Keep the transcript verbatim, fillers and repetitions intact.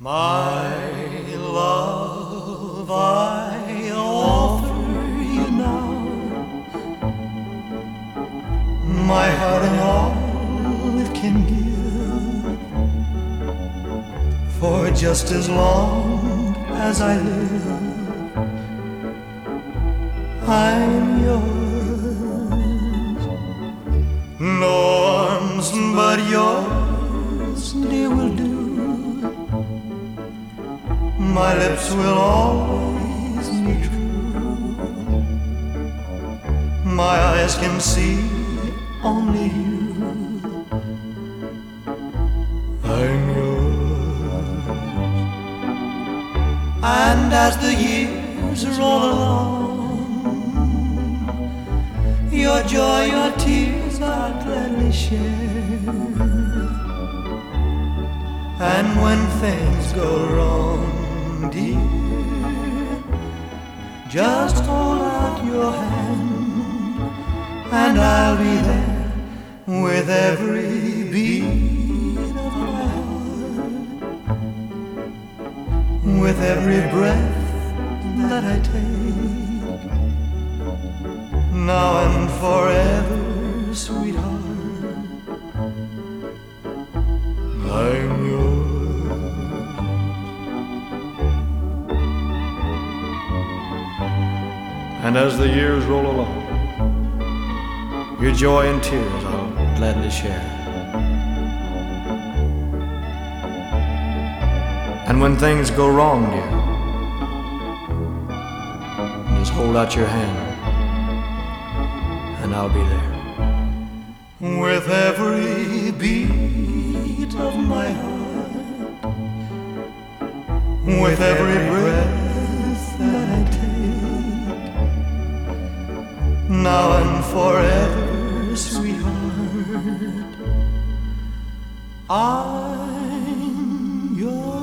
My love, I offer you now my heart and all it can give. For just as long as I live, I'm yours. No arms but yours, dear, will do. My lips will always be true. My eyes can see only you. I'm yours. And as the years roll along, your joy, your tears I'll gladly share. And when things go wrong, dear, just hold out your hand, and I'll be there with every beat of my heart, with every breath that I take, now and forever, sweetheart, I'm yours. And as the years roll along, your joy and tears I'll gladly share. And when things go wrong, dear, just hold out your hand, and I'll be there. With every beat of my heart, with every breath that I take, now and forever, sweetheart, I'm yours.